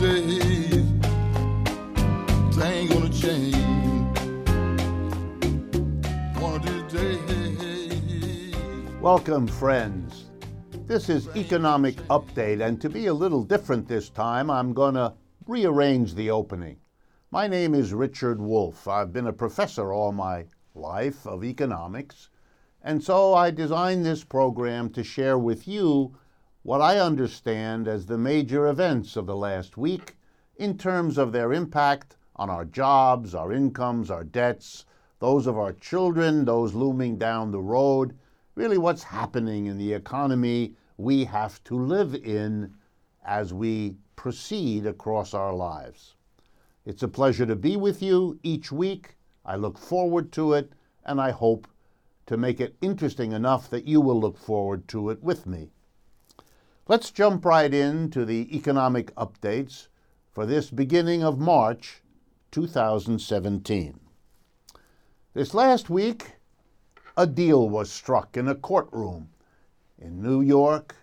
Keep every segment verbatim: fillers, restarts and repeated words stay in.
days, they ain't gonna change. One of these days. Welcome, friends. This is Economic Update, and to be a little different this time, I'm going to rearrange the opening. My name is Richard Wolff. I've been a professor all my life of economics, and so I designed this program to share with you what I understand as the major events of the last week in terms of their impact on our jobs, our incomes, our debts, those of our children, those looming down the road, really what's happening in the economy we have to live in as we proceed across our lives. It's a pleasure to be with you each week. I look forward to it, and I hope to make it interesting enough that you will look forward to it with me. Let's jump right into the economic updates for this beginning of March two thousand seventeen. This last week, a deal was struck in a courtroom in New York,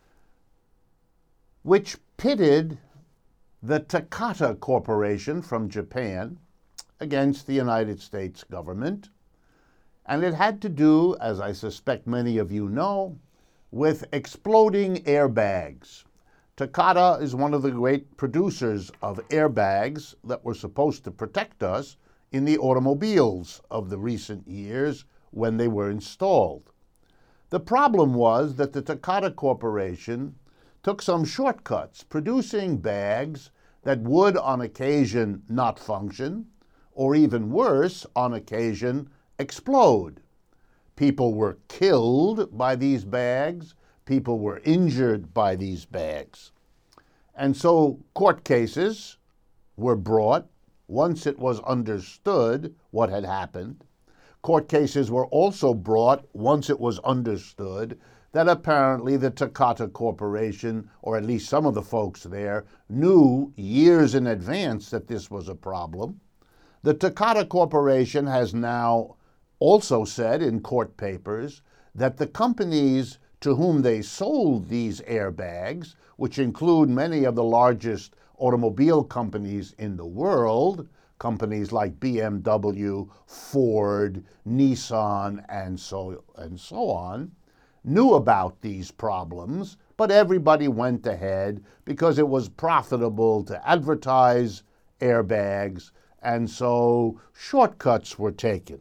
which pitted the Takata Corporation from Japan against the United States government. And it had to do, as I suspect many of you know, with exploding airbags. Takata is one of the great producers of airbags that were supposed to protect us in the automobiles of the recent years when they were installed. The problem was that the Takata Corporation took some shortcuts, producing bags that would on occasion not function, or even worse, on occasion explode. People were killed by these bags. People were injured by these bags. And so court cases were brought once it was understood what had happened. Court cases were also brought once it was understood that apparently the Takata Corporation, or at least some of the folks there, knew years in advance that this was a problem. The Takata Corporation has now also said in court papers that the companies to whom they sold these airbags, which include many of the largest automobile companies in the world, companies like B M W, Ford, Nissan, and so, and so on, knew about these problems, but everybody went ahead because it was profitable to advertise airbags, and so shortcuts were taken.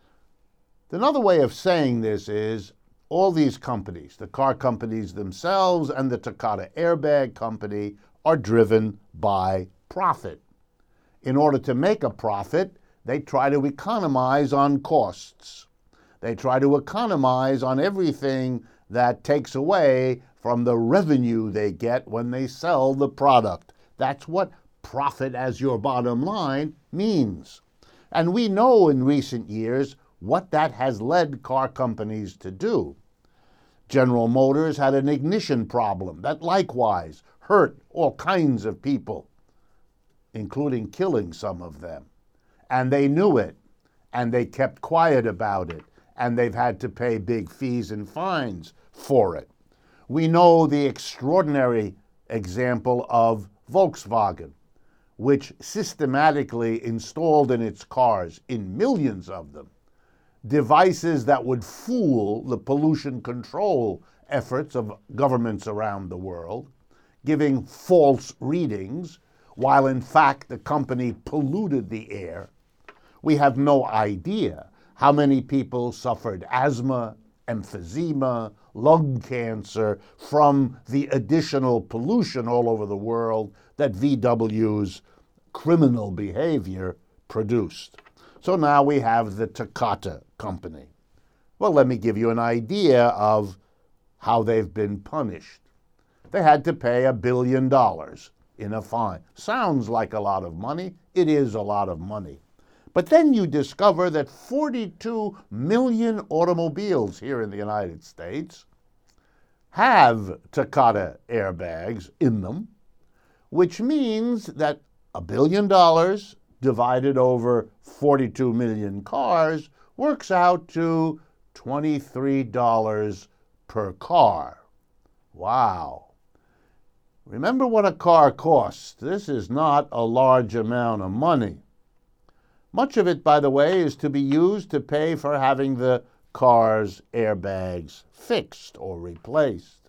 Another way of saying this is all these companies, the car companies themselves and the Takata Airbag Company, are driven by profit. In order to make a profit, they try to economize on costs. They try to economize on everything that takes away from the revenue they get when they sell the product. That's what profit as your bottom line means. And we know in recent years what that has led car companies to do. General Motors had an ignition problem that likewise hurt all kinds of people, including killing some of them. And they knew it, and they kept quiet about it, and they've had to pay big fees and fines for it. We know the extraordinary example of Volkswagen, which systematically installed in its cars, in millions of them, devices that would fool the pollution control efforts of governments around the world, giving false readings, while in fact the company polluted the air. We have no idea how many people suffered asthma, emphysema, lung cancer from the additional pollution all over the world that V W's criminal behavior produced. So now we have the Takata Company. Well, let me give you an idea of how they've been punished. They had to pay a billion dollars in a fine. Sounds like a lot of money. It is a lot of money. But then you discover that forty-two million automobiles here in the United States have Takata airbags in them, which means that a billion dollars divided over forty-two million cars works out to twenty-three dollars per car. Wow. Remember what a car costs. This is not a large amount of money. Much of it, by the way, is to be used to pay for having the car's airbags fixed or replaced.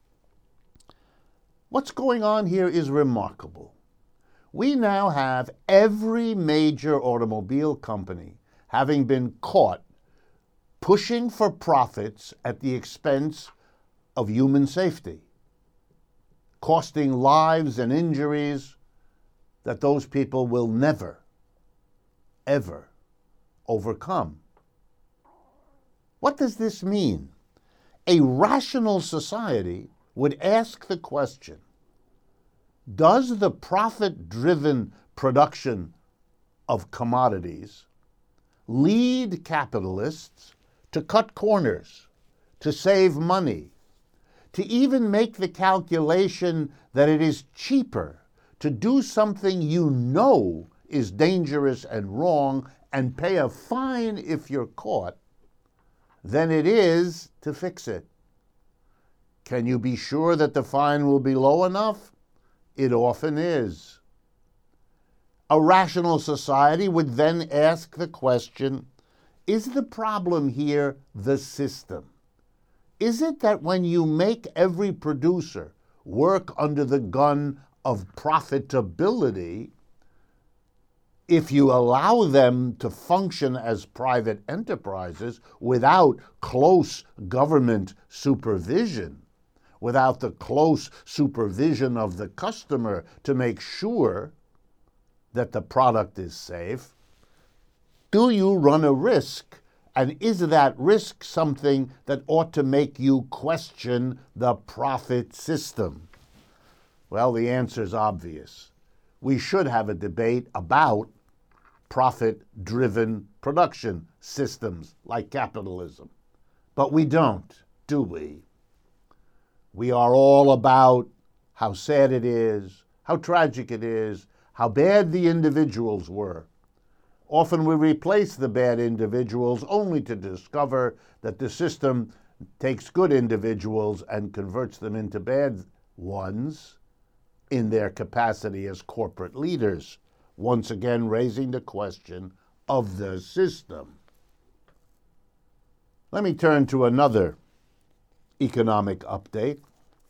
What's going on here is remarkable. We now have every major automobile company having been caught pushing for profits at the expense of human safety, costing lives and injuries that those people will never, ever overcome. What does this mean? A rational society would ask the question, does the profit-driven production of commodities lead capitalists to cut corners, to save money, to even make the calculation that it is cheaper to do something you know is dangerous and wrong and pay a fine if you're caught than it is to fix it? Can you be sure that the fine will be low enough? It often is. A rational society would then ask the question, is the problem here the system? Is it that when you make every producer work under the gun of profitability, if you allow them to function as private enterprises without close government supervision, without the close supervision of the customer to make sure that the product is safe, do you run a risk? And is that risk something that ought to make you question the profit system? Well, the answer is obvious. We should have a debate about profit-driven production systems like capitalism. But we don't, do we? We are all about how sad it is, how tragic it is, how bad the individuals were. Often we replace the bad individuals only to discover that the system takes good individuals and converts them into bad ones in their capacity as corporate leaders, once again raising the question of the system. Let me turn to another economic update.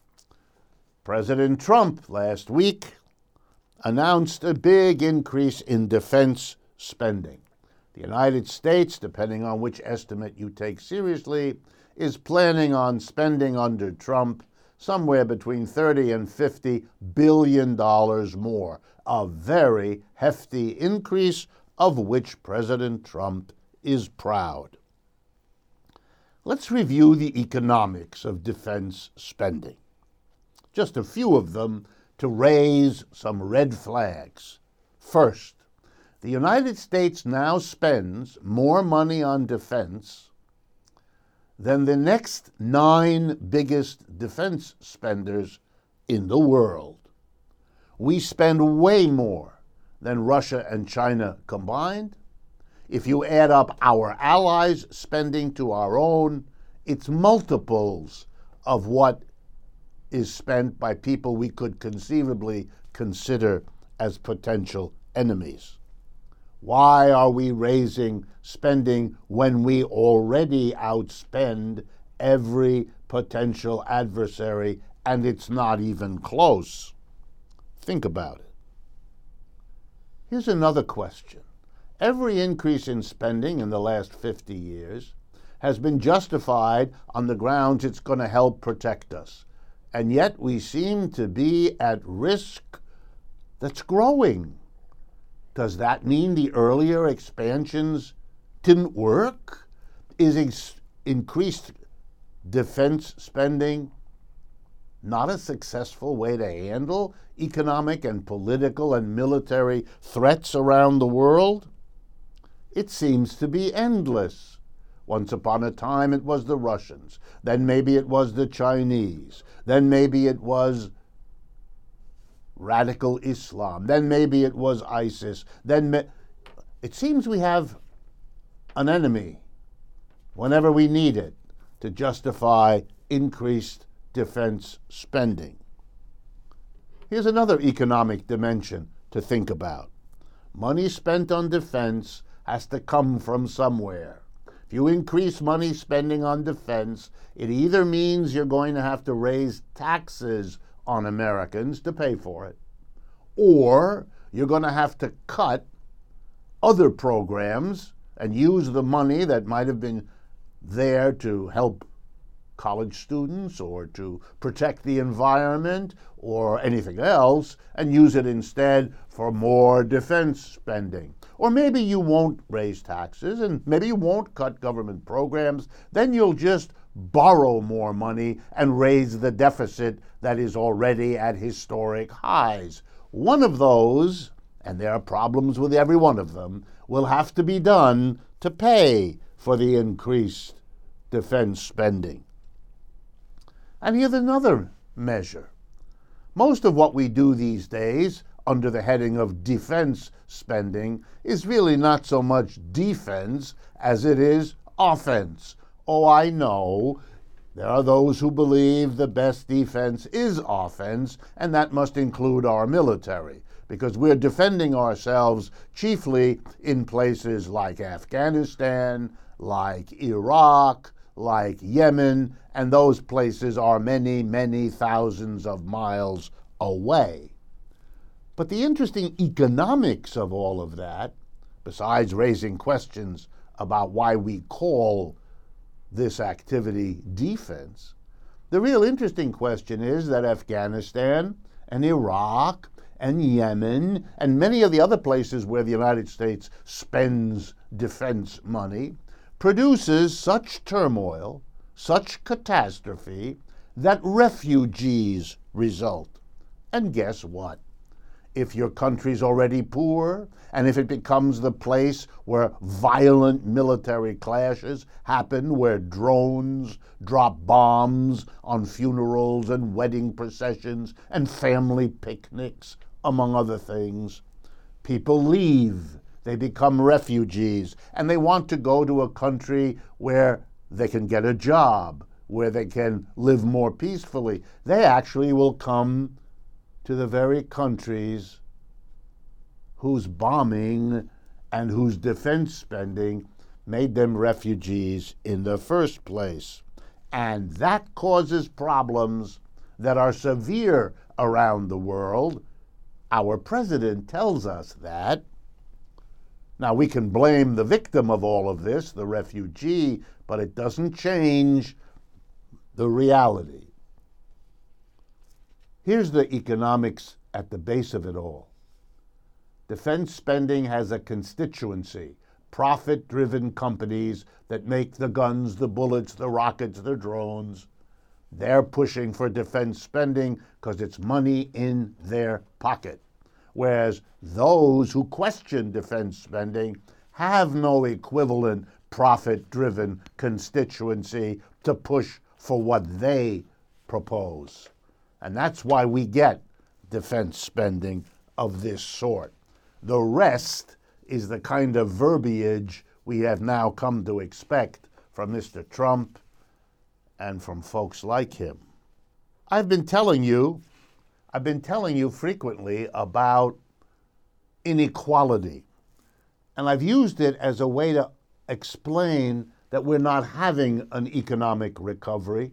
President Trump last week announced a big increase in defense spending. The United States, depending on which estimate you take seriously, is planning on spending under Trump somewhere between thirty and fifty billion dollars more, a very hefty increase of which President Trump is proud. Let's review the economics of defense spending. Just a few of them to raise some red flags. First, the United States now spends more money on defense than the next nine biggest defense spenders in the world. We spend way more than Russia and China combined. If you add up our allies' spending to our own, it's multiples of what is spent by people we could conceivably consider as potential enemies. Why are we raising spending when we already outspend every potential adversary and it's not even close? Think about it. Here's another question. Every increase in spending in the last fifty years has been justified on the grounds it's going to help protect us. And yet we seem to be at risk that's growing. Does that mean the earlier expansions didn't work? Is ex- increased defense spending not a successful way to handle economic and political and military threats around the world? It seems to be endless. Once upon a time it was the Russians, then maybe it was the Chinese, then maybe it was radical Islam, then maybe it was ISIS, then me- it seems we have an enemy whenever we need it to justify increased defense spending. Here's another economic dimension to think about. Money spent on defense has to come from somewhere. If you increase money spending on defense, it either means you're going to have to raise taxes on Americans to pay for it, or you're going to have to cut other programs and use the money that might have been there to help college students or to protect the environment or anything else and use it instead for more defense spending. Or maybe you won't raise taxes and maybe you won't cut government programs. Then you'll just borrow more money and raise the deficit that is already at historic highs. One of those, and there are problems with every one of them, will have to be done to pay for the increased defense spending. And here's another measure. Most of what we do these days under the heading of defense spending is really not so much defense as it is offense. Oh, I know there are those who believe the best defense is offense, and that must include our military, because we're defending ourselves chiefly in places like Afghanistan, like Iraq, like Yemen, and those places are many, many thousands of miles away. But the interesting economics of all of that, besides raising questions about why we call this activity defense, the real interesting question is that Afghanistan and Iraq and Yemen and many of the other places where the United States spends defense money produces such turmoil, such catastrophe, that refugees result. And guess what? If your country's already poor, and if it becomes the place where violent military clashes happen, where drones drop bombs on funerals and wedding processions and family picnics, among other things, people leave. They become refugees, and they want to go to a country where they can get a job, where they can live more peacefully. They actually will come to the very countries whose bombing and whose defense spending made them refugees in the first place. And that causes problems that are severe around the world. Our president tells us that. Now, we can blame the victim of all of this, the refugee, but it doesn't change the reality. Here's the economics at the base of it all. Defense spending has a constituency, profit-driven companies that make the guns, the bullets, the rockets, the drones. They're pushing for defense spending because it's money in their pocket. Whereas those who question defense spending have no equivalent profit-driven constituency to push for what they propose. And that's why we get defense spending of this sort. The rest is the kind of verbiage we have now come to expect from Mister Trump and from folks like him. I've been telling you I've been telling you frequently about inequality, and I've used it as a way to explain that we're not having an economic recovery,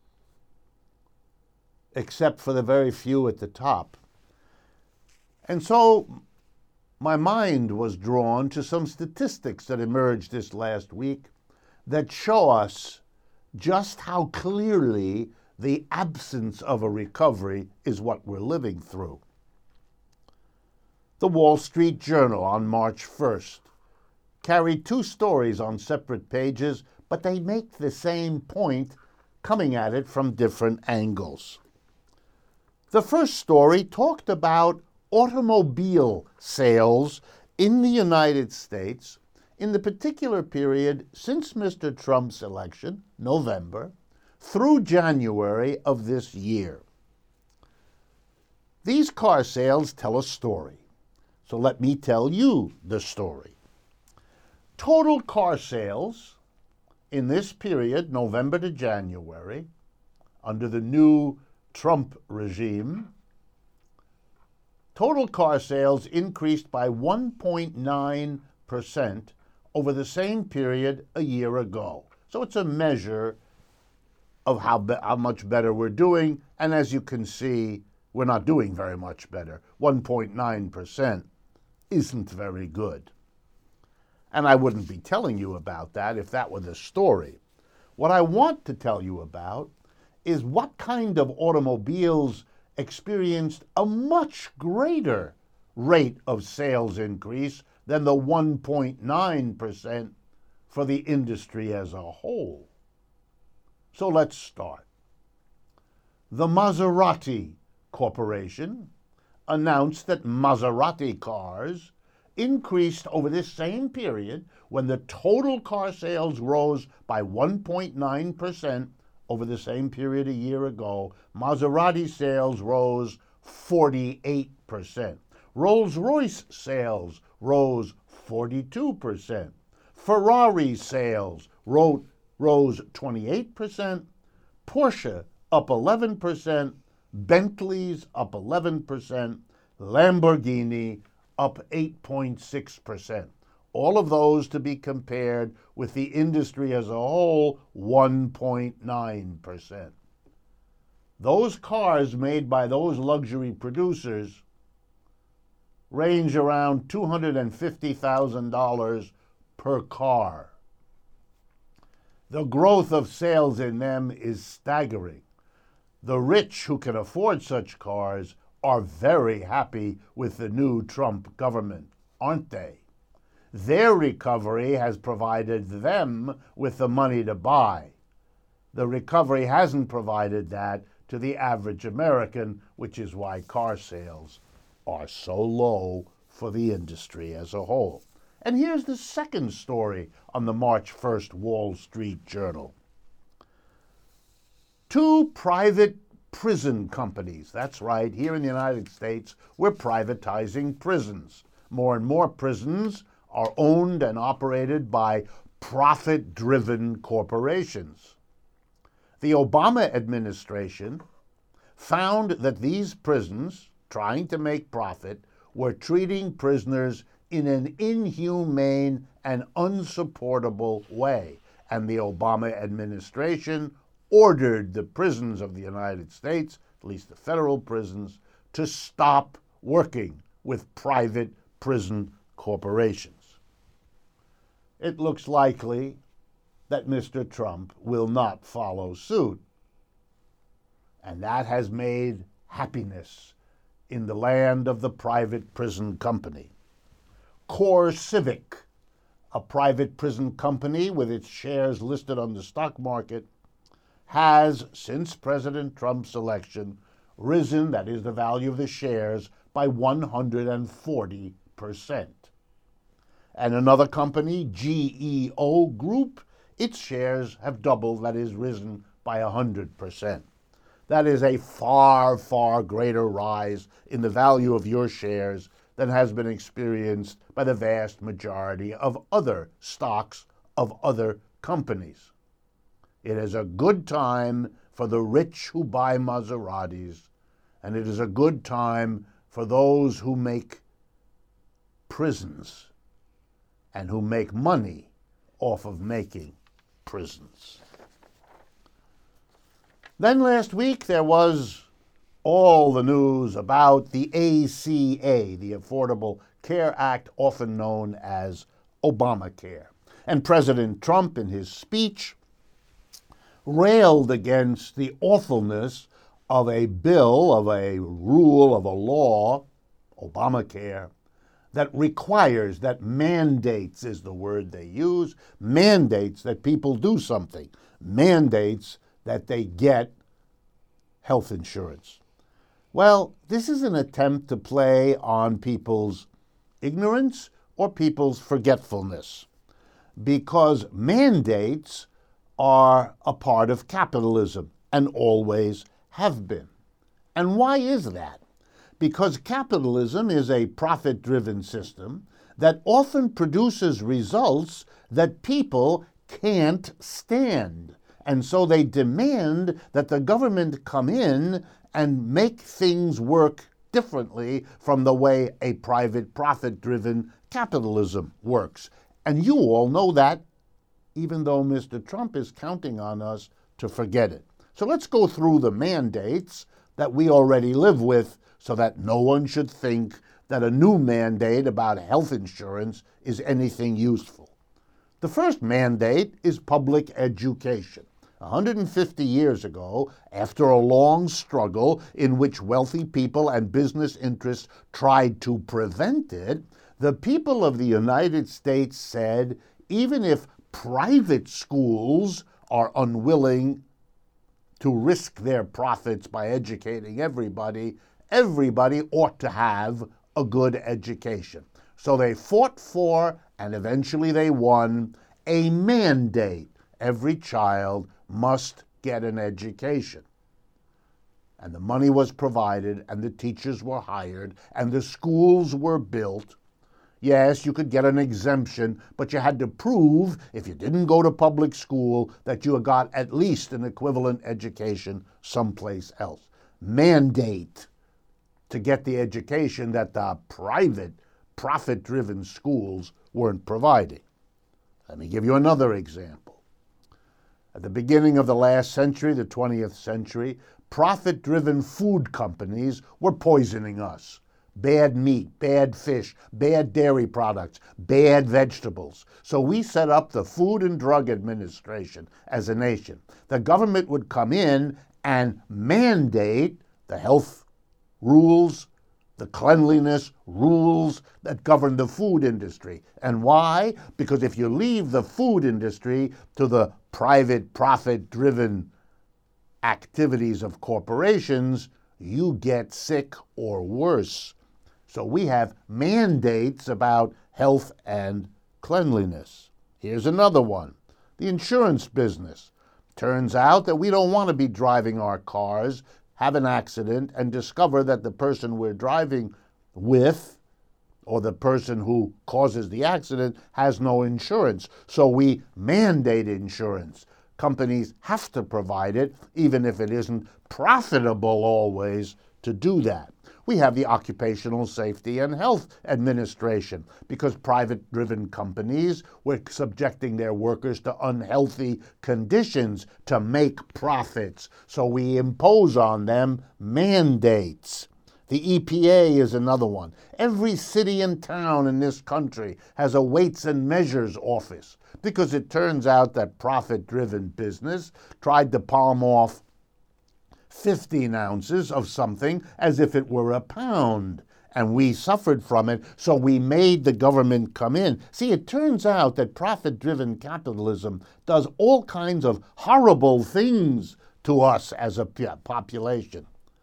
except for the very few at the top. And so my mind was drawn to some statistics that emerged this last week that show us just how clearly the absence of a recovery is what we're living through. The Wall Street Journal on March first carried two stories on separate pages, but they make the same point, coming at it from different angles. The first story talked about automobile sales in the United States in the particular period since Mister Trump's election, November, through January of this year. These car sales tell a story, so let me tell you the story. Total car sales in this period, November to January, under the new Trump regime, total car sales increased by one point nine percent over the same period a year ago. So it's a measure of how, be- how much better we're doing, and as you can see, we're not doing very much better. one point nine percent isn't very good. And I wouldn't be telling you about that if that were the story. What I want to tell you about is what kind of automobiles experienced a much greater rate of sales increase than the one point nine percent for the industry as a whole. So let's start. The Maserati Corporation announced that Maserati cars increased over this same period when the total car sales rose by one point nine percent over the same period a year ago. Maserati sales rose forty-eight percent. Rolls-Royce sales rose forty-two percent. Ferrari sales rose, rose twenty-eight percent. Porsche up eleven percent. Bentley's up eleven percent. Lamborghini up eight point six percent. All of those to be compared with the industry as a whole, one point nine percent. Those cars made by those luxury producers range around two hundred fifty thousand dollars per car. The growth of sales in them is staggering. The rich who can afford such cars are very happy with the new Trump government, aren't they? Their recovery has provided them with the money to buy. The recovery hasn't provided that to the average American, which is why car sales are so low for the industry as a whole. And here's the second story on the March first Wall Street Journal. Two private prison companies, that's right, here in the United States, we're privatizing prisons. More and more prisons are owned and operated by profit-driven corporations. The Obama administration found that these prisons, trying to make profit, were treating prisoners in an inhumane and unsupportable way. And the Obama administration ordered the prisons of the United States, at least the federal prisons, to stop working with private prison corporations. It looks likely that Mister Trump will not follow suit. And that has made happiness in the land of the private prison company. CoreCivic, a private prison company with its shares listed on the stock market, has, since President Trump's election, risen, that is the value of the shares, by one hundred forty percent. And another company, G E O Group, its shares have doubled, that is, risen by one hundred percent. That is a far, far greater rise in the value of your shares than has been experienced by the vast majority of other stocks of other companies. It is a good time for the rich who buy Maseratis, and it is a good time for those who make prisons and who make money off of making prisons. Then last week there was all the news about the A C A, the Affordable Care Act, often known as Obamacare. And President Trump, in his speech, railed against the awfulness of a bill, of a rule, of a law, Obamacare, that requires, that mandates is the word they use, mandates that people do something, mandates that they get health insurance. Well, this is an attempt to play on people's ignorance or people's forgetfulness, because mandates are a part of capitalism and always have been. And why is that? Because capitalism is a profit-driven system that often produces results that people can't stand. And so they demand that the government come in and make things work differently from the way a private profit-driven capitalism works. And you all know that, even though Mister Trump is counting on us to forget it. So let's go through the mandates that we already live with so that no one should think that a new mandate about health insurance is anything useful. The first mandate is public education. one hundred fifty years ago, after a long struggle in which wealthy people and business interests tried to prevent it, the people of the United States said, even if private schools are unwilling to risk their profits by educating everybody, everybody ought to have a good education. So they fought for, and eventually they won, a mandate. Every child must get an education. And the money was provided, and the teachers were hired, and the schools were built. Yes, you could get an exemption, but you had to prove, if you didn't go to public school, that you got at least an equivalent education someplace else. Mandate to get the education that the private, profit-driven schools weren't providing. Let me give you another example. At the beginning of the last century, the twentieth century, profit-driven food companies were poisoning us. Bad meat, bad fish, bad dairy products, bad vegetables. So we set up the Food and Drug Administration as a nation. The government would come in and mandate the health rules, the cleanliness rules that govern the food industry. And why? Because if you leave the food industry to the private, profit-driven activities of corporations, you get sick or worse. So we have mandates about health and cleanliness. Here's another one. The insurance business. Turns out that we don't want to be driving our cars, have an accident, and discover that the person we're driving with, or the person who causes the accident, has no insurance. So we mandate insurance. Companies have to provide it, even if it isn't profitable always to do that. We have the Occupational Safety and Health Administration, because private-driven companies were subjecting their workers to unhealthy conditions to make profits. So we impose on them mandates. The E P A is another one. Every city and town in this country has a weights and measures office, because it turns out that profit-driven business tried to palm off fifteen ounces of something as if it were a pound, and we suffered from it, so we made the government come in. See, it turns out that profit-driven capitalism does all kinds of horrible things to us as a population.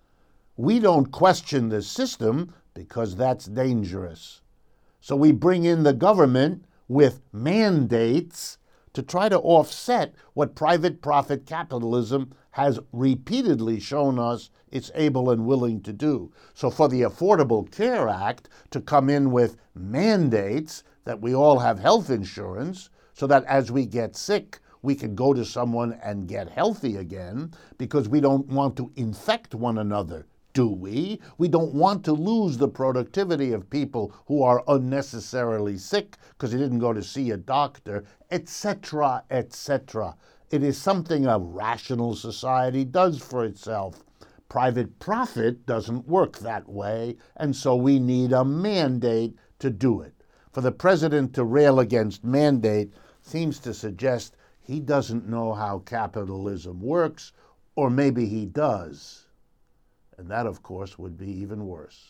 We don't question the system because that's dangerous. So we bring in the government with mandates to try to offset what private profit capitalism has repeatedly shown us it's able and willing to do. So for the Affordable Care Act to come in with mandates that we all have health insurance so that as we get sick, we can go to someone and get healthy again, because we don't want to infect one another, do we? We don't want to lose the productivity of people who are unnecessarily sick because they didn't go to see a doctor, et cetera, et cetera. It is something a rational society does for itself. Private profit doesn't work that way, and so we need a mandate to do it. For the president to rail against mandate seems to suggest he doesn't know how capitalism works, or maybe he does. And that, of course, would be even worse.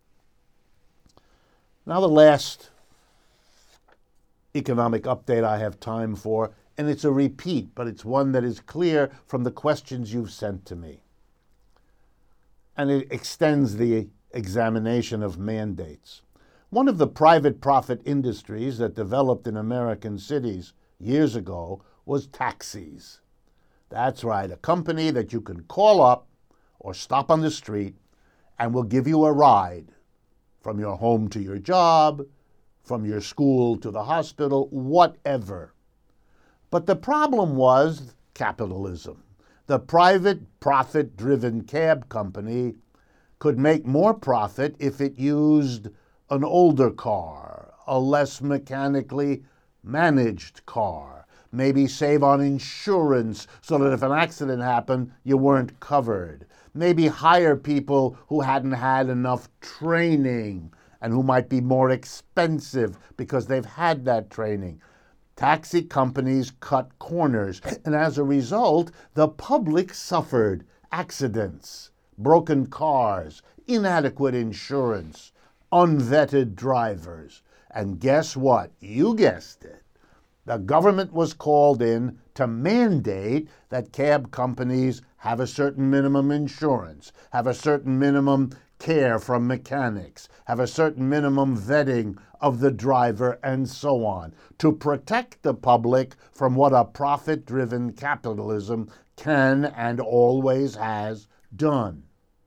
Now the last economic update I have time for, and it's a repeat, but it's one that is clear from the questions you've sent to me. And it extends the examination of mandates. One of the private profit industries that developed in American cities years ago was taxis. That's right, a company that you can call up or stop on the street and will give you a ride from your home to your job, from your school to the hospital, whatever. But the problem was capitalism. The private profit-driven cab company could make more profit if it used an older car, a less mechanically managed car, maybe save on insurance so that if an accident happened, you weren't covered. Maybe hire people who hadn't had enough training and who might be more expensive because they've had that training. Taxi companies cut corners, and as a result, the public suffered accidents, broken cars, inadequate insurance, unvetted drivers. And guess what? You guessed it. The government was called in to mandate that cab companies have a certain minimum insurance, have a certain minimum care from mechanics, have a certain minimum vetting of the driver, and so on, to protect the public from what a profit-driven capitalism can and always has done.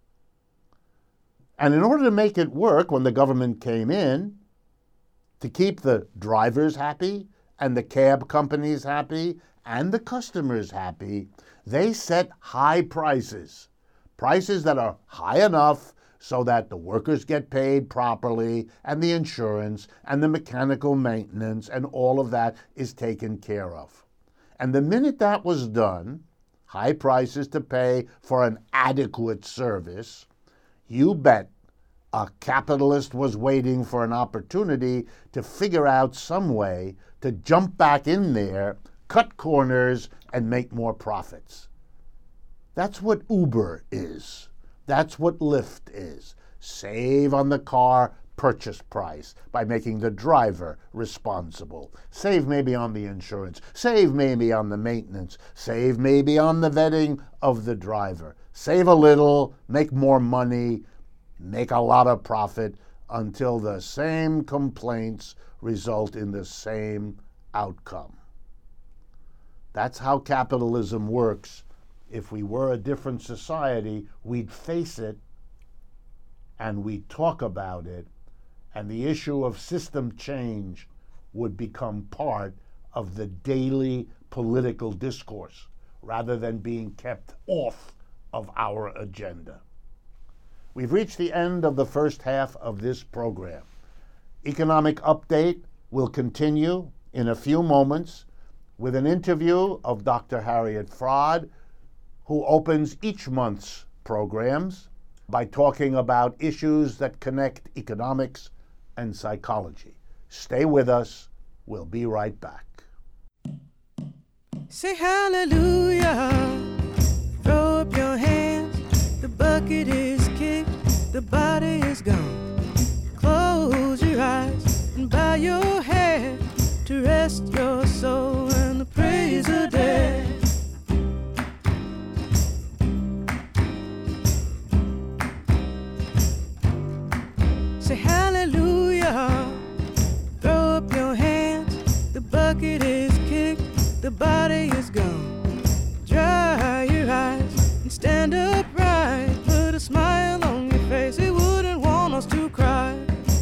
And in order to make it work when the government came in, to keep the drivers happy and the cab companies happy and the customers happy, they set high prices, prices that are high enough so that the workers get paid properly and the insurance and the mechanical maintenance and all of that is taken care of. And the minute that was done, high prices to pay for an adequate service, you bet a capitalist was waiting for an opportunity to figure out some way to jump back in there, cut corners, and make more profits. That's what Uber is. That's what Lyft is. Save on the car purchase price by making the driver responsible. Save maybe on the insurance. Save maybe on the maintenance. Save maybe on the vetting of the driver. Save a little, make more money, make a lot of profit until the same complaints result in the same outcome. That's how capitalism works. If we were a different society, we'd face it and we'd talk about it, and the issue of system change would become part of the daily political discourse rather than being kept off of our agenda. We've reached the end of the first half of this program. Economic Update will continue in a few moments with an interview of Doctor Harriet Fraad, who opens each month's programs by talking about issues that connect economics and psychology. Stay with us. We'll be right back. Say hallelujah, throw up your hands, the bucket is kicked, the body is gone. Close your eyes and bow your head to rest your soul and the praise of dead. Say hallelujah, throw up your hands, the bucket is kicked, the body is gone. Dry your eyes and stand upright, put a smile on your face, it wouldn't want us to cry.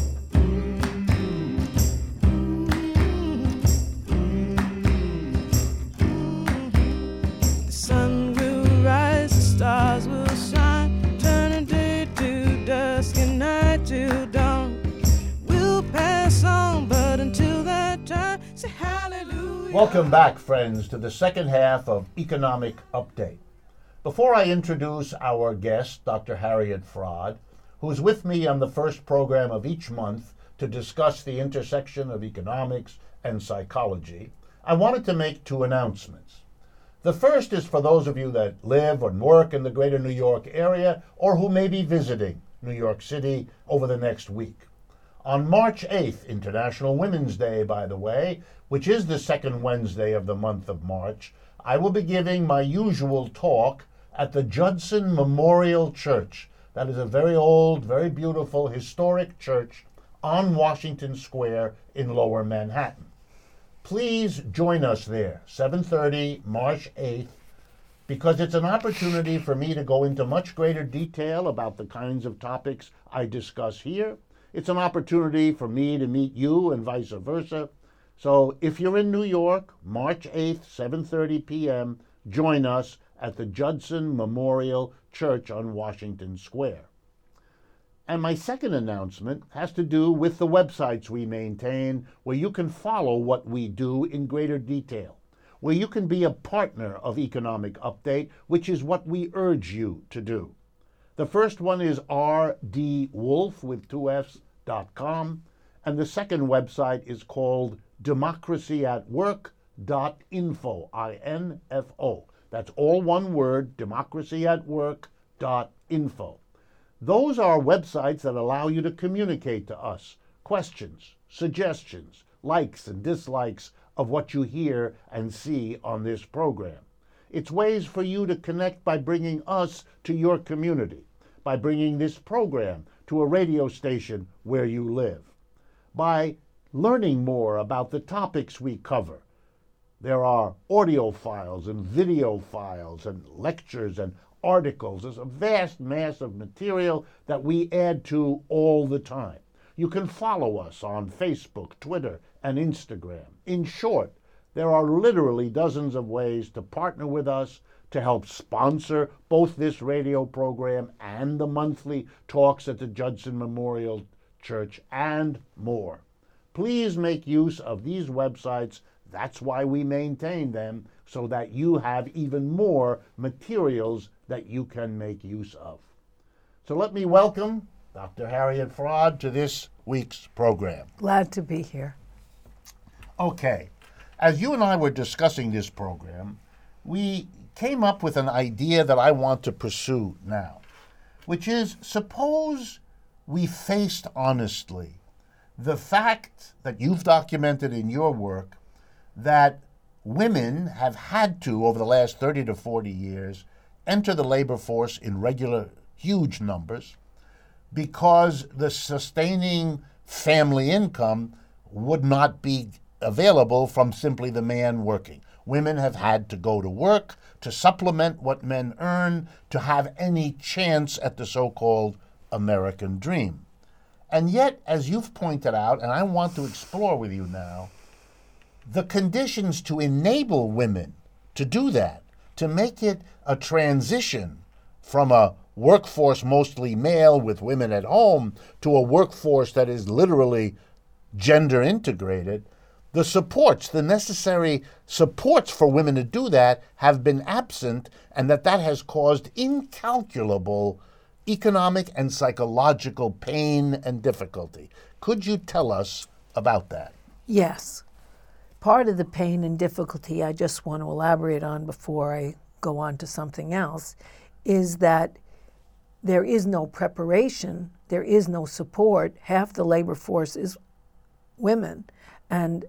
The sun will rise, the stars will shine, turning day to dusk and night till dawn. We'll pass on, but until that time, say hallelujah. Welcome back, friends, to the second half of Economic Update. Before I introduce our guest, Doctor Harriet Fraad, who's with me on the first program of each month to discuss the intersection of economics and psychology, I wanted to make two announcements. The first is for those of you that live and work in the greater New York area or who may be visiting New York City over the next week. On March eighth, International Women's Day, by the way, which is the second Wednesday of the month of March, I will be giving my usual talk at the Judson Memorial Church. That is a very old, very beautiful, historic church on Washington Square in Lower Manhattan. Please join us there, seven thirty, March eighth, because it's an opportunity for me to go into much greater detail about the kinds of topics I discuss here. It's an opportunity for me to meet you and vice versa. So if you're in New York, March eighth, seven thirty p.m., join us at the Judson Memorial Church on Washington Square. And my second announcement has to do with the websites we maintain, where you can follow what we do in greater detail, where you can be a partner of Economic Update, which is what we urge you to do. The first one is r d wolf with two F's dot com, and the second website is called democracy at work dot info, I N F O. That's all one word, democracy at work dot info. Those are websites that allow you to communicate to us questions, suggestions, likes and dislikes of what you hear and see on this program. It's ways for you to connect by bringing us to your community, by bringing this program to a radio station where you live, by learning more about the topics we cover. There are audio files and video files and lectures and articles. There's a vast mass of material that we add to all the time. You can follow us on Facebook, Twitter, and Instagram. In short, there are literally dozens of ways to partner with us to help sponsor both this radio program and the monthly talks at the Judson Memorial Church and more. Please make use of these websites. That's why we maintain them, so that you have even more materials that you can make use of. So let me welcome Doctor Harriet Fraad to this week's program. Glad to be here. Okay, as you and I were discussing this program, we came up with an idea that I want to pursue now, which is, suppose we faced honestly the fact that you've documented in your work that women have had to, over the last thirty to forty years, enter the labor force in regular, huge numbers because the sustaining family income would not be available from simply the man working. Women have had to go to work to supplement what men earn to have any chance at the so-called American dream. And yet, as you've pointed out, and I want to explore with you now, the conditions to enable women to do that, to make it a transition from a workforce mostly male with women at home to a workforce that is literally gender integrated, the supports, the necessary supports for women to do that have been absent, and that that has caused incalculable economic and psychological pain and difficulty. Could you tell us about that? Yes. Part of the pain and difficulty I just want to elaborate on before I go on to something else is that there is no preparation, there is no support. Half the labor force is women, and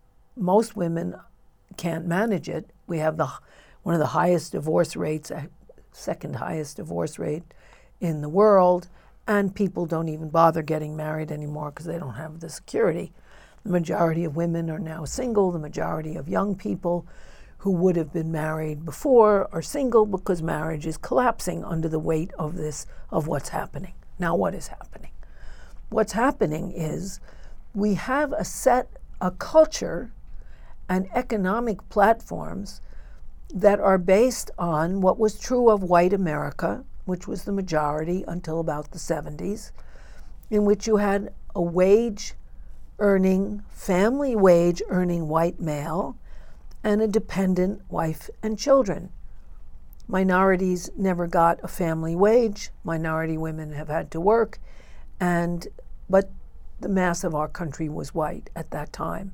most women can't manage it. We have the one of the highest divorce rates, second highest divorce rate in the world, and people don't even bother getting married anymore because they don't have the security. The majority of women are now single. The majority of young people who would have been married before are single because marriage is collapsing under the weight of this, of what's happening. Now, what is happening? What's happening is we have a set, a culture and economic platforms that are based on what was true of white America, which was the majority until about the seventies, in which you had a wage earning, family wage earning white male and a dependent wife and children. Minorities never got a family wage. Minority women have had to work, and but the mass of our country was white at that time.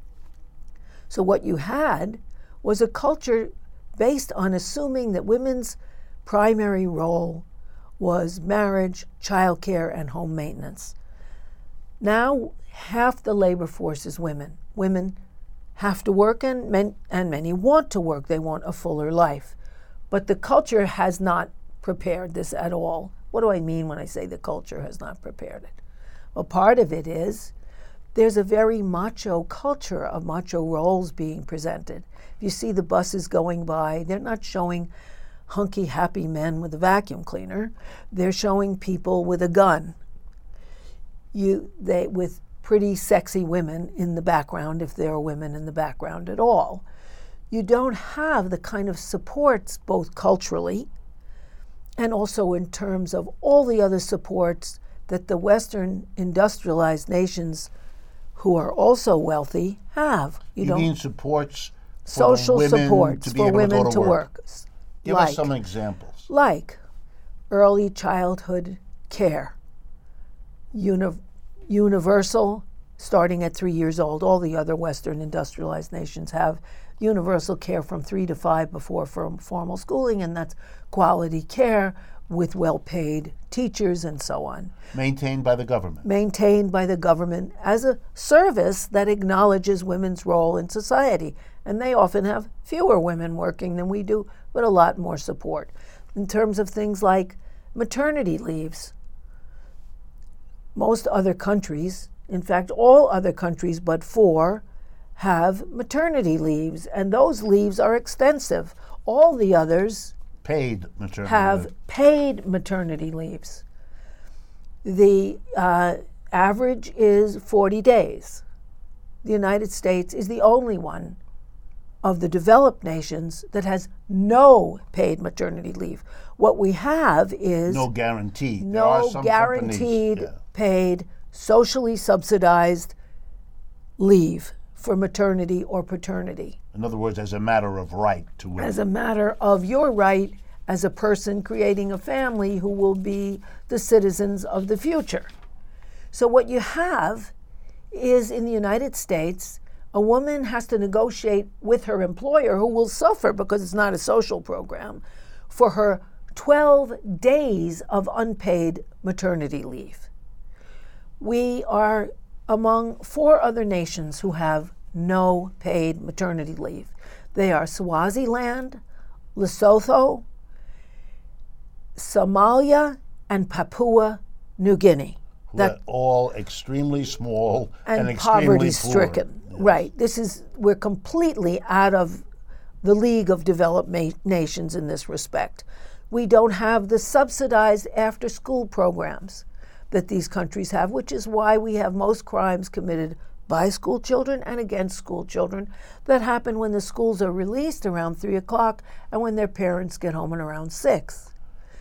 So what you had was a culture based on assuming that women's primary role was marriage, childcare, and home maintenance. Now, half the labor force is women. Women have to work, and, men, and many want to work. They want a fuller life. But the culture has not prepared this at all. What do I mean when I say the culture has not prepared it? Well, part of it is there's a very macho culture of macho roles being presented. If you see the buses going by, they're not showing hunky, happy men with a vacuum cleaner. They're showing people with a gun. You, they, with pretty sexy women in the background, if there are women in the background at all. You don't have the kind of supports, both culturally and also in terms of all the other supports that the Western industrialized nations who are also wealthy have. You, don't mean supports for social women supports to be for able women to, go to, to work? work. Give like, us some examples. Like early childhood care, uni- universal, starting at three years old. All the other Western industrialized nations have universal care from three to five before form- formal schooling, and that's quality care with well-paid teachers and so on. Maintained by the government. Maintained by the government as a service that acknowledges women's role in society. And they often have fewer women working than we do, but a lot more support. In terms of things like maternity leaves, most other countries, in fact, all other countries but four, have maternity leaves, and those leaves are extensive. All the others Paid maternity have leave. paid maternity leaves. The uh, average is forty days. The United States is the only one of the developed nations that has no paid maternity leave. What we have is No guaranteed. There are no some guaranteed companies, yeah. paid, socially subsidized leave for maternity or paternity. In other words, as a matter of right to women. As a matter of your right as a person creating a family who will be the citizens of the future. So what you have is, in the United States, a woman has to negotiate with her employer, who will suffer because it's not a social program, for her twelve days of unpaid maternity leave. We are among four other nations who have no paid maternity leave. They are Swaziland, Lesotho, Somalia, and Papua New Guinea. That all extremely small and, and extremely poverty-stricken. poor. Yes. Right. This is we're completely out of the league of developed ma- nations in this respect. We don't have the subsidized after-school programs that these countries have, which is why we have most crimes committed by school children and against school children that happen when the schools are released around three o'clock and when their parents get home at around six.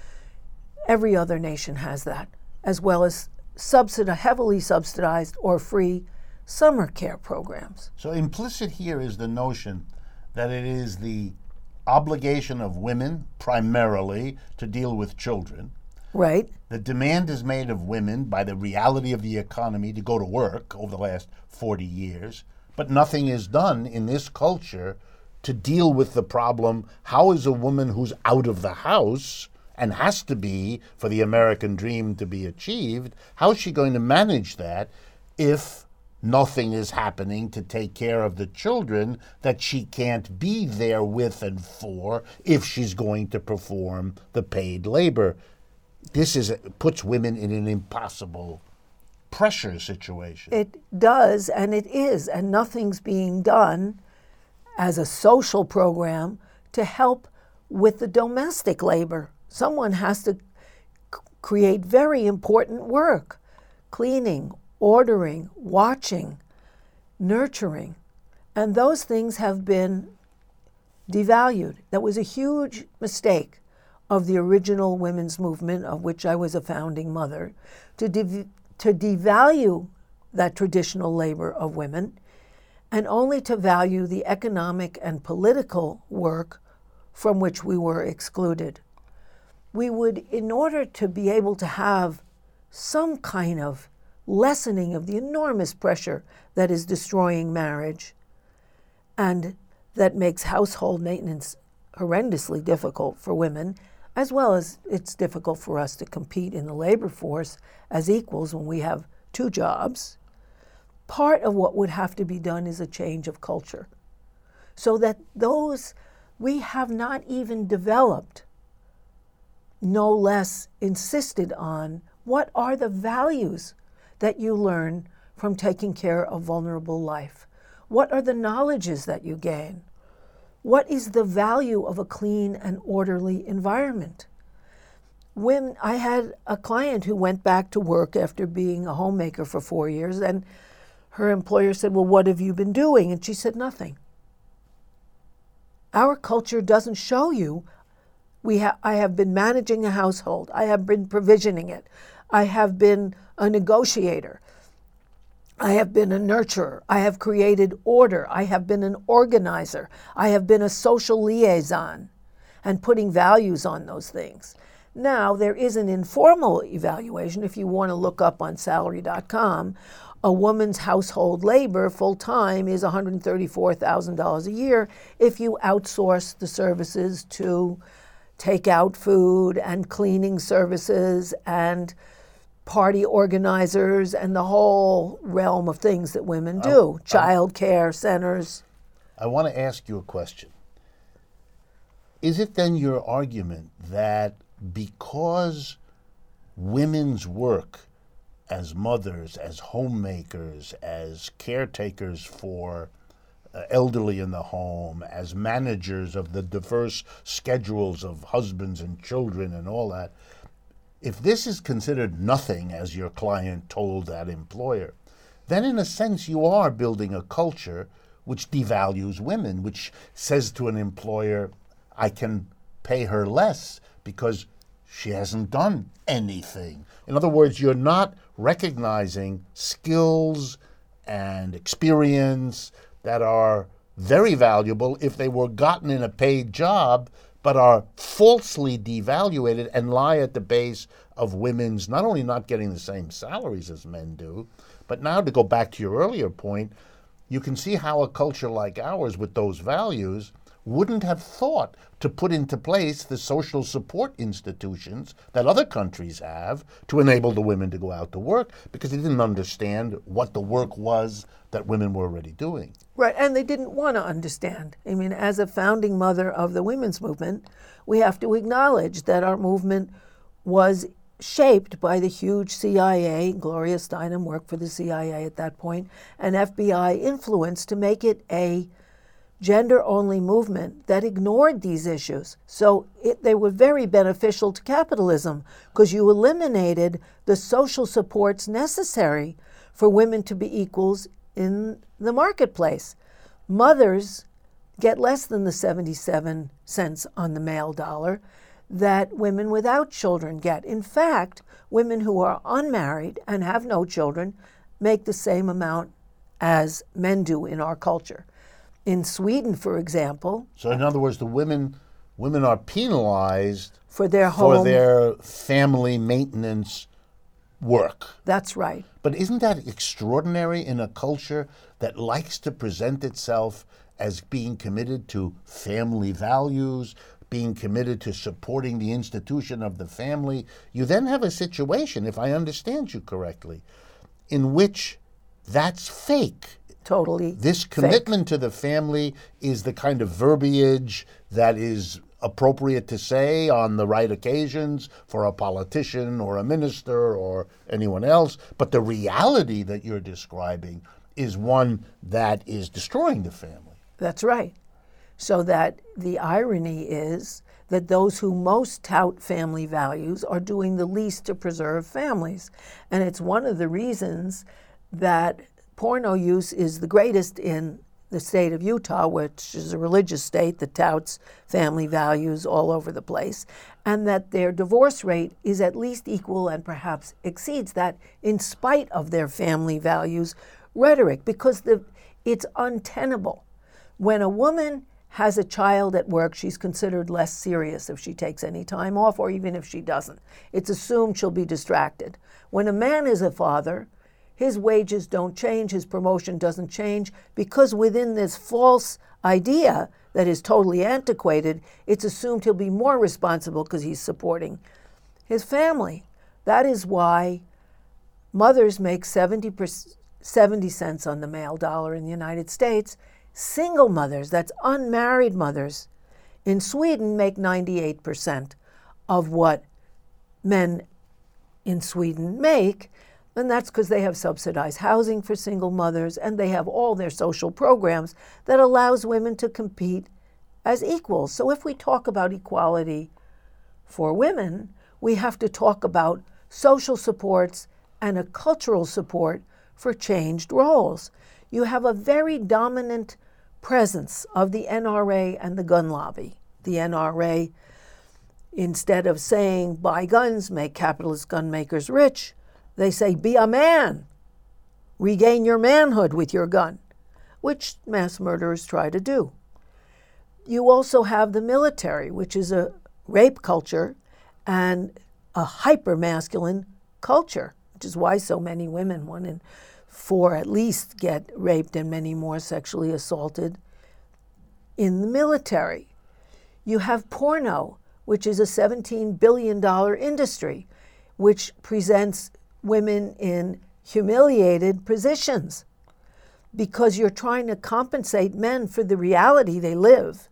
Every other nation has that, as well as subsidi- heavily subsidized or free summer care programs. So implicit here is the notion that it is the obligation of women primarily to deal with children. Right. The demand is made of women by the reality of the economy to go to work over the last forty years, but nothing is done in this culture to deal with the problem, how is a woman who's out of the house and has to be for the American dream to be achieved, how is she going to manage that if nothing is happening to take care of the children that she can't be there with and for if she's going to perform the paid labor? This is puts women in an impossible pressure situation. It does, and it is, and nothing's being done as a social program to help with the domestic labor. Someone has to c- create very important work: cleaning, ordering, watching, nurturing. And those things have been devalued. That was a huge mistake of the original women's movement, of which I was a founding mother, to, de- to devalue that traditional labor of women and only to value the economic and political work from which we were excluded. We would, in order to be able to have some kind of lessening of the enormous pressure that is destroying marriage and that makes household maintenance horrendously difficult for women, as well as it's difficult for us to compete in the labor force as equals when we have two jobs, part of what would have to be done is a change of culture. So that those, we have not even developed, no less insisted on, what are the values that you learn from taking care of vulnerable life? What are the knowledges that you gain? What is the value of a clean and orderly environment? When I had a client who went back to work after being a homemaker for four years, and her employer said, "Well, what have you been doing?" And she said, "Nothing." Our culture doesn't show you. We ha- I have been managing a household. I have been provisioning it. I have been a negotiator. I have been a nurturer. I have created order. I have been an organizer. I have been a social liaison, and putting values on those things. Now, there is an informal evaluation. If you want to look up on salary dot com, a woman's household labor full-time is one hundred thirty-four thousand dollars a year if you outsource the services to take out food and cleaning services and party organizers and the whole realm of things that women do, I, child care centers. I want to ask you a question. Is it then your argument that because women's work as mothers, as homemakers, as caretakers for uh, elderly in the home, as managers of the diverse schedules of husbands and children and all that, if this is considered nothing, as your client told that employer, then in a sense you are building a culture which devalues women, which says to an employer, I can pay her less because she hasn't done anything. In other words, you're not recognizing skills and experience that are very valuable if they were gotten in a paid job, but are falsely devaluated and lie at the base of women's not only not getting the same salaries as men do, but now to go back to your earlier point, you can see how a culture like ours with those values wouldn't have thought to put into place the social support institutions that other countries have to enable the women to go out to work because they didn't understand what the work was that women were already doing. Right, and they didn't want to understand. I mean, as a founding mother of the women's movement, we have to acknowledge that our movement was shaped by the huge C I A, Gloria Steinem worked for the C I A at that point, and F B I influence to make it a gender-only movement that ignored these issues. So it, they were very beneficial to capitalism because you eliminated the social supports necessary for women to be equals in the marketplace. Mothers get less than the seventy-seven cents on the male dollar that women without children get. In fact, women who are unmarried and have no children make the same amount as men do in our culture. In Sweden, for example. So in other words, the women women are penalized for their home, for their family maintenance work. That's right. But isn't that extraordinary in a culture that likes to present itself as being committed to family values, being committed to supporting the institution of the family? You then have a situation, if I understand you correctly, in which that's fake. Totally. This commitment fake. to the family is the kind of verbiage that is appropriate to say on the right occasions for a politician or a minister or anyone else. But the reality that you're describing is one that is destroying the family. That's right. So that the irony is that those who most tout family values are doing the least to preserve families. And it's one of the reasons that porno use is the greatest in the state of Utah, which is a religious state that touts family values all over the place, and that their divorce rate is at least equal and perhaps exceeds that in spite of their family values rhetoric, because the, it's untenable. When a woman has a child at work, she's considered less serious if she takes any time off, or even if she doesn't. It's assumed she'll be distracted. When a man is a father, his wages don't change, his promotion doesn't change, because within this false idea that is totally antiquated, it's assumed he'll be more responsible because he's supporting his family. That is why mothers make seventy, seventy cents on the male dollar in the United States. Single mothers, that's unmarried mothers, in Sweden make ninety-eight percent of what men in Sweden make. And that's because they have subsidized housing for single mothers, and they have all their social programs that allows women to compete as equals. So if we talk about equality for women, we have to talk about social supports and a cultural support for changed roles. You have a very dominant presence of the N R A and the gun lobby. The N R A Instead of saying, buy guns, make capitalist gun makers rich, they say, be a man. Regain your manhood with your gun, which mass murderers try to do. You also have the military, which is a rape culture and a hyper-masculine culture, which is why so many women, one in four at least, get raped and many more sexually assaulted in the military. You have porno, which is a seventeen billion dollars industry, which presents women in humiliated positions because you're trying to compensate men for the reality they live.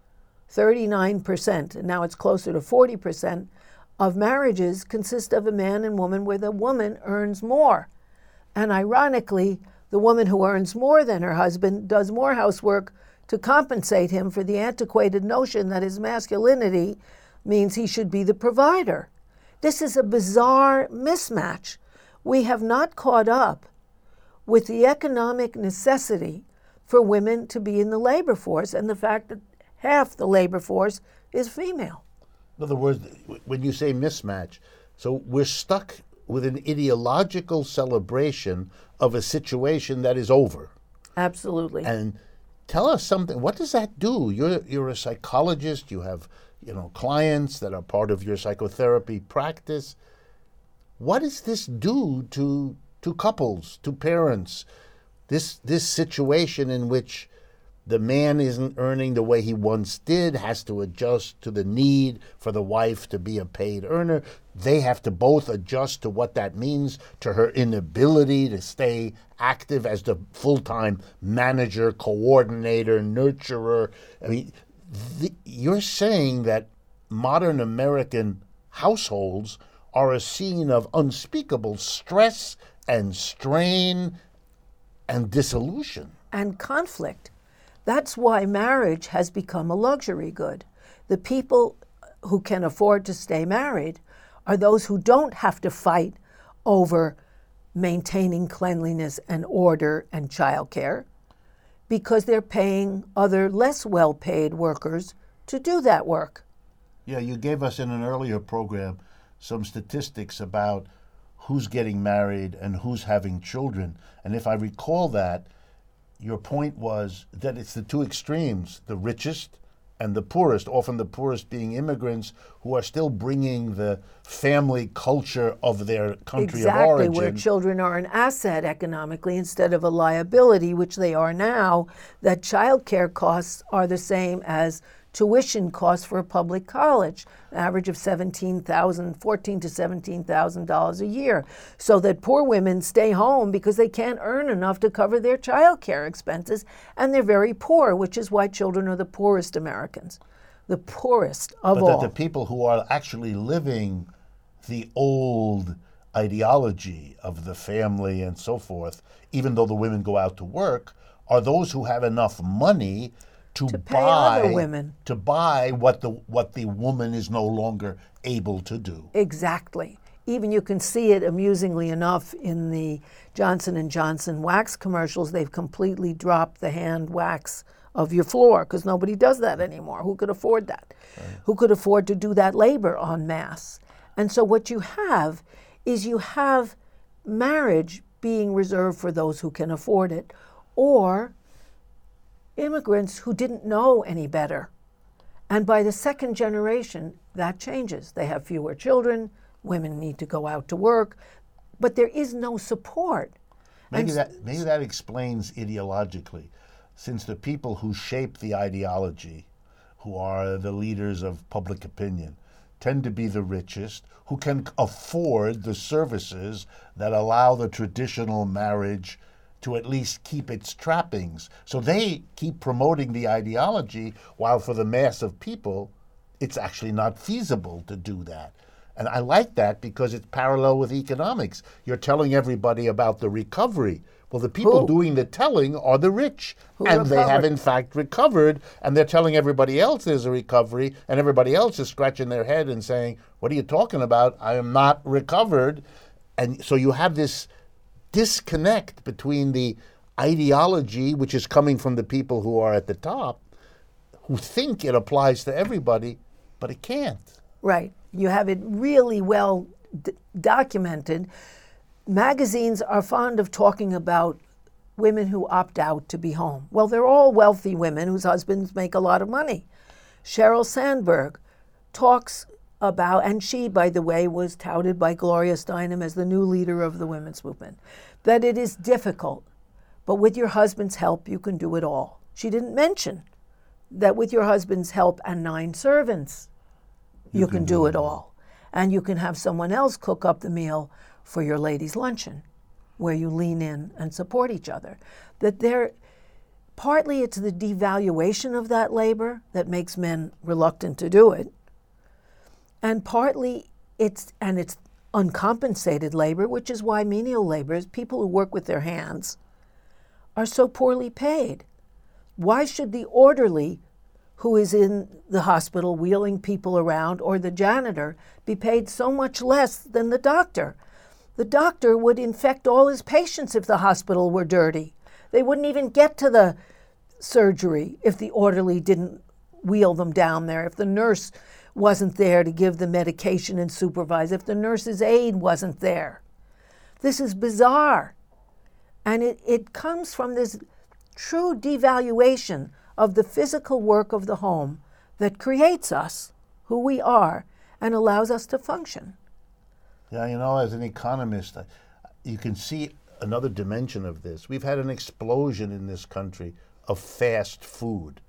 thirty-nine percent, and now it's closer to forty percent, of marriages consist of a man and woman where the woman earns more. And ironically, the woman who earns more than her husband does more housework to compensate him for the antiquated notion that his masculinity means he should be the provider. This is a bizarre mismatch. We have not caught up with the economic necessity for women to be in the labor force and the fact that half the labor force is female. In other words, when you say mismatch, so we're stuck with an ideological celebration of a situation that is over. Absolutely. And tell us something. What does that do? You're you're a psychologist. You have, you know, clients that are part of your psychotherapy practice. What does this do to to couples, to parents? This this situation in which the man isn't earning the way he once did, has to adjust to the need for the wife to be a paid earner. They have to both adjust to what that means to her inability to stay active as the full-time manager, coordinator, nurturer. I mean, the, you're saying that modern American households are a scene of unspeakable stress and strain and dissolution. And conflict. That's why marriage has become a luxury good. The people who can afford to stay married are those who don't have to fight over maintaining cleanliness and order and childcare because they're paying other less well-paid workers to do that work. Yeah, you gave us in an earlier program some statistics about who's getting married and who's having children. And if I recall that, your point was that it's the two extremes, the richest and the poorest, often the poorest being immigrants who are still bringing the family culture of their country exactly, of origin. Where children are an asset economically instead of a liability, which they are now, that child care costs are the same as tuition costs for a public college, an average of seventeen thousand dollars, fourteen thousand to seventeen thousand dollars a year, so that poor women stay home because they can't earn enough to cover their child care expenses, and they're very poor, which is why children are the poorest Americans, the poorest of but all. But that the people who are actually living the old ideology of the family and so forth, even though the women go out to work, are those who have enough money to, to pay buy other women. to buy what the what the woman is no longer able to do. Exactly. Even you can see it amusingly enough in the Johnson and Johnson wax commercials. They've completely dropped the hand wax of your floor because nobody does that anymore. Who could afford that? Right. Who could afford to do that labor en masse? And so what you have is you have marriage being reserved for those who can afford it, or immigrants who didn't know any better. And by the second generation, that changes. They have fewer children, women need to go out to work, but there is no support. Maybe and that maybe that explains ideologically, since the people who shape the ideology, who are the leaders of public opinion, tend to be the richest, who can afford the services that allow the traditional marriage to at least keep its trappings. So they keep promoting the ideology, while for the mass of people, it's actually not feasible to do that. And I like that because it's parallel with economics. You're telling everybody about the recovery. Well, the people Who? doing the telling are the rich. Who and they have, recovered? in fact, recovered. And they're telling everybody else there's a recovery. And everybody else is scratching their head and saying, what are you talking about? I am not recovered. And so you have this disconnect between the ideology, which is coming from the people who are at the top, who think it applies to everybody, but it can't. Right. You have it really well d- documented. Magazines are fond of talking about women who opt out to be home. Well, they're all wealthy women whose husbands make a lot of money. Sheryl Sandberg talks about, and she, by the way, was touted by Gloria Steinem as the new leader of the women's movement, that it is difficult, but with your husband's help, you can do it all. She didn't mention that with your husband's help and nine servants, you, you can, can do, do it all. all. And you can have someone else cook up the meal for your ladies' luncheon, where you lean in and support each other. That there, partly it's the devaluation of that labor that makes men reluctant to do it, and partly it's, and it's uncompensated labor, which is why menial laborers, people who work with their hands, are so poorly paid. Why should the orderly who is in the hospital wheeling people around or the janitor be paid so much less than the doctor? The doctor would infect all his patients if the hospital were dirty. They wouldn't even get to the surgery if the orderly didn't wheel them down there, if the nurse wasn't there to give the medication and supervise, if the nurse's aide wasn't there. This is bizarre. And it, it comes from this true devaluation of the physical work of the home that creates us, who we are, and allows us to function. Yeah, you know, as an economist, you can see another dimension of this. We've had an explosion in this country of fast food.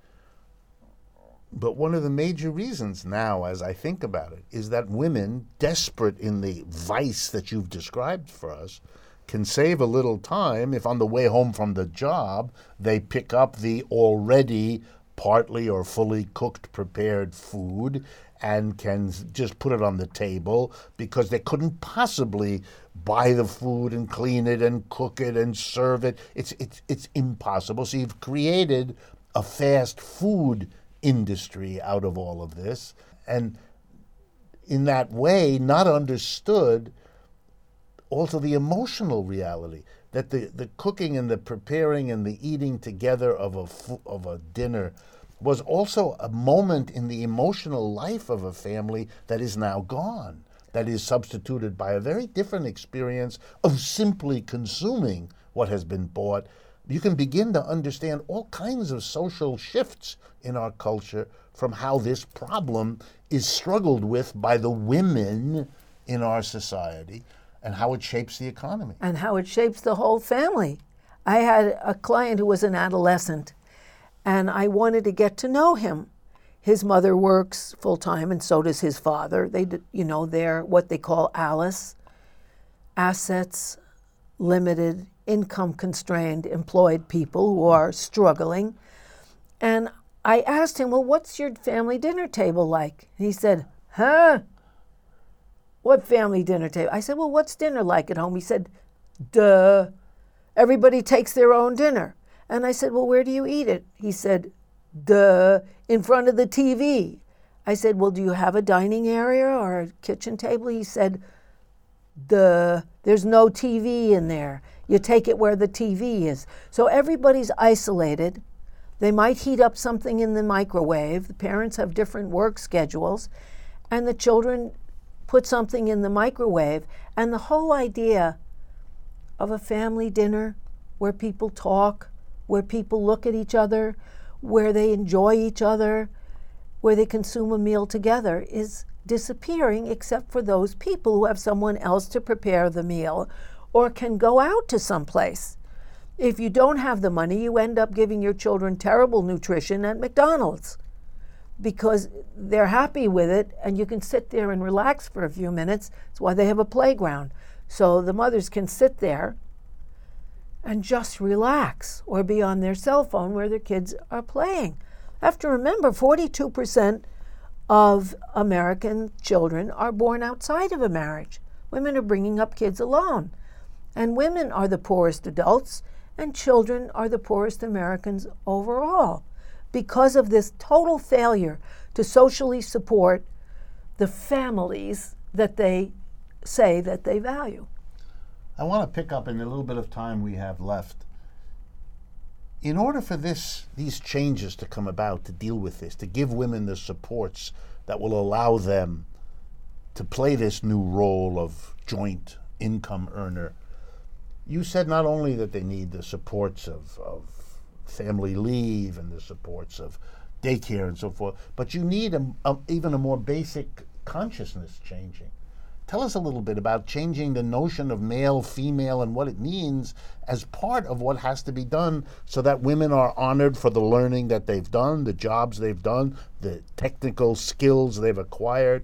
But one of the major reasons now, as I think about it, is that women, desperate in the vice that you've described for us, can save a little time if on the way home from the job they pick up the already partly or fully cooked prepared food and can just put it on the table because they couldn't possibly buy the food and clean it and cook it and serve it. It's it's it's impossible. So you've created a fast food industry out of all of this, and in that way not understood also the emotional reality that the, the cooking and the preparing and the eating together of a fu- of a dinner was also a moment in the emotional life of a family that is now gone, that is substituted by a very different experience of simply consuming what has been bought. You can begin to understand all kinds of social shifts in our culture from how this problem is struggled with by the women in our society and how it shapes the economy. And how it shapes the whole family. I had a client who was an adolescent, and I wanted to get to know him. His mother works full-time, and so does his father. They, you know, they're what they call ALICE, assets limited, income-constrained, employed people who are struggling. And I asked him, well, what's your family dinner table like? And he said, huh? What family dinner table? I said, well, what's dinner like at home? He said, duh, everybody takes their own dinner. And I said, well, where do you eat it? He said, duh, in front of the T V. I said, well, do you have a dining area or a kitchen table? He said, duh, there's no T V in there. You take it where the T V is. So everybody's isolated. They might heat up something in the microwave. The parents have different work schedules. And the children put something in the microwave. And the whole idea of a family dinner where people talk, where people look at each other, where they enjoy each other, where they consume a meal together is disappearing, except for those people who have someone else to prepare the meal or can go out to someplace. If you don't have the money, you end up giving your children terrible nutrition at McDonald's because they're happy with it and you can sit there and relax for a few minutes. That's why they have a playground. So the mothers can sit there and just relax or be on their cell phone where their kids are playing. I have to remember forty-two percent of American children are born outside of a marriage. Women are bringing up kids alone. And women are the poorest adults, and children are the poorest Americans overall because of this total failure to socially support the families that they say that they value. I want to pick up in the little bit of time we have left. In order for this, these changes to come about, to deal with this, to give women the supports that will allow them to play this new role of joint income earner, you said not only that they need the supports of, of family leave and the supports of daycare and so forth, but you need a, a, even a more basic consciousness changing. Tell us a little bit about changing the notion of male, female, and what it means as part of what has to be done so that women are honored for the learning that they've done, the jobs they've done, the technical skills they've acquired.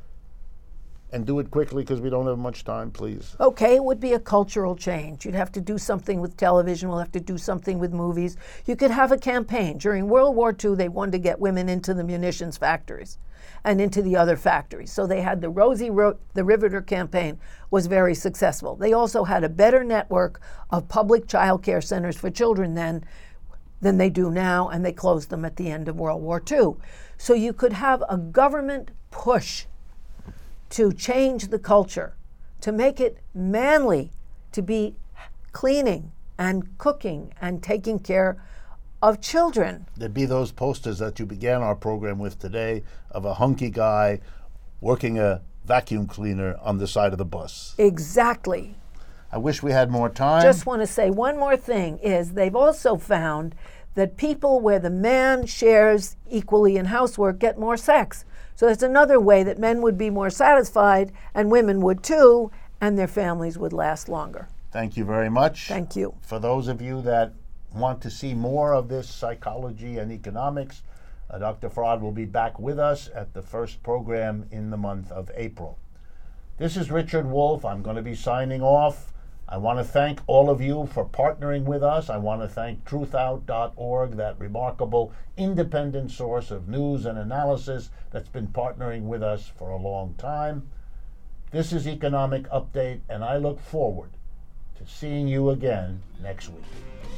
And do it quickly because we don't have much time, please. Okay, it would be a cultural change. You'd have to do something with television. We'll have to do something with movies. You could have a campaign. During World War Two, they wanted to get women into the munitions factories and into the other factories. So they had the Rosie Ro- the Riveter campaign was very successful. They also had a better network of public child care centers for children then than they do now, and they closed them at the end of World War Two. So you could have a government push to change the culture, to make it manly, to be cleaning and cooking and taking care of children. There'd be those posters that you began our program with today of a hunky guy working a vacuum cleaner on the side of the bus. Exactly. I wish we had more time. Just want to say one more thing is they've also found that people where the man shares equally in housework get more sex. So that's another way that men would be more satisfied and women would too, and their families would last longer. Thank you very much. Thank you. For those of you that want to see more of this psychology and economics, uh, Doctor Fraad will be back with us at the first program in the month of April. This is Richard Wolff. I'm going to be signing off. I want to thank all of you for partnering with us. I want to thank truth out dot org, that remarkable independent source of news and analysis that's been partnering with us for a long time. This is Economic Update, and I look forward to seeing you again next week.